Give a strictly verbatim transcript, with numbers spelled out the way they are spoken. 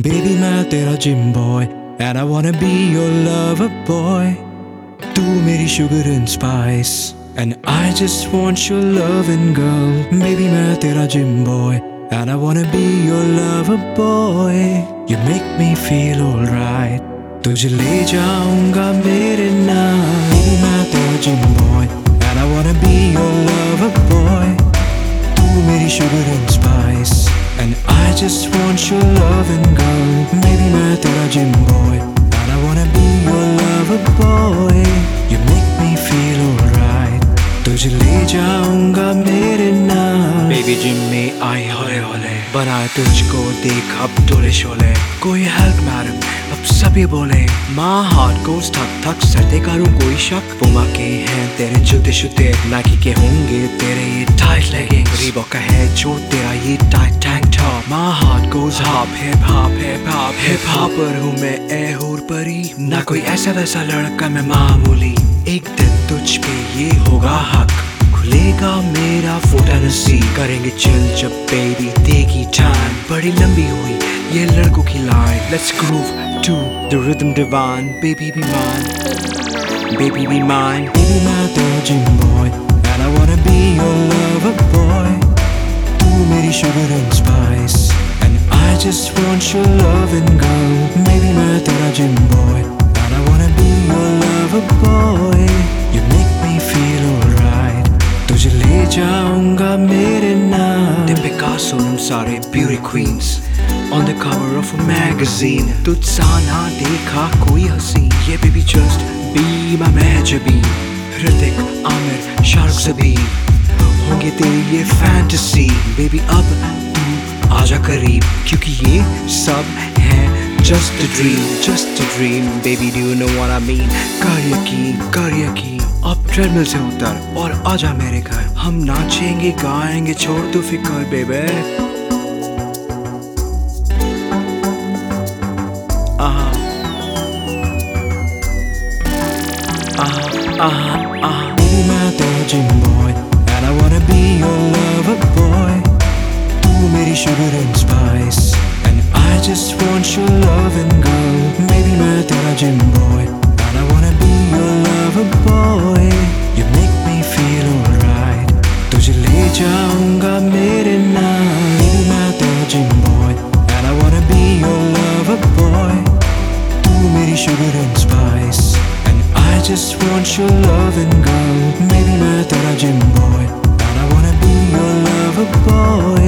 Baby मैं तेरा gym boy and I wanna be your lover boy. तू मेरी sugar and spice and I just want your loving girl. Baby मैं तेरा gym boy and I wanna be your lover boy. You make me feel alright. तुझे ले जाऊंगा मेरे नाम. Baby मैं तेरा gym boy and I wanna be your lover boy. तू मेरी sugar and spice and I just want your loving girl. Maybe मैं तेरा gym boy and I wanna be your lover boy. You make me feel alright. तुझे ले जाऊंगा मेरे नाम. Baby gym में आई होले होले बनाए तुझको देख अब डोले शोले. कोई help madam अब सभी बोले. My heart goes थक थक सरते करूँ कोई शक. पुमा के हैं तेरे जूते शूते नाइकी के होंगे तेरे ये tight leggings. रीबॉक का है जो तेरा ये tight tank top. My heart goes hop hip hop hip hop hip hopper हूँ मैं ए हूर परी. ना कोई ऐसा वैसा लड़का मैं मामूली. एक दिन तुझ पे ये होगा हक. खुलेगा मेरा फोटा नसीब. करेंगे चिल जब बेबी देगी टाइम. बड़ी लंबी हुई ये लड़कों की line. Let's groove to the rhythm divine. Baby be mine, baby be mine. Baby मैं तेरा gym boy and I wanna be your lover boy. तू मेरी sugar and spice and I just want your loving girl. Maybe मैं तेरा gym boy and I wanna be your lover boy. You make me feel alright. तुझे ले जाऊंगा मेरे नाम. They Picasso हम सारे beauty queens on the cover of a magazine. तुझसा ना देखा कोई हसीन. ये baby just be my महजबी. Hrithik Aamir Shahrukh सभी होंगे तेरी ये fantasy. Baby अब तू आजा करीब क्योंकि ये सब है just a dream, just a dream. Baby do you know what I mean? कर यकीन कर यकीन. अब ट्रेडमिल से उतर और आजा मेरे घर. हम नाचेंगे गाएंगे छोड़ तू फिकर बेबे. आहा आहा आहा आहा. Baby मैं तेरा gym boy and I wanna be your lover boy. तू मेरी sugar and spice and I just want your loving girl. Maybe मैं तेरा gym boy and I wanna be your lover boy. You make me feel alright. तुझे ले जाऊंगा मेरे नाम. Maybe मैं तेरा gym boy and I wanna be your lover boy. तू मेरी sugar and spice and I just want your loving girl. Maybe मैं तेरा gym boy and I wanna be your lover boy.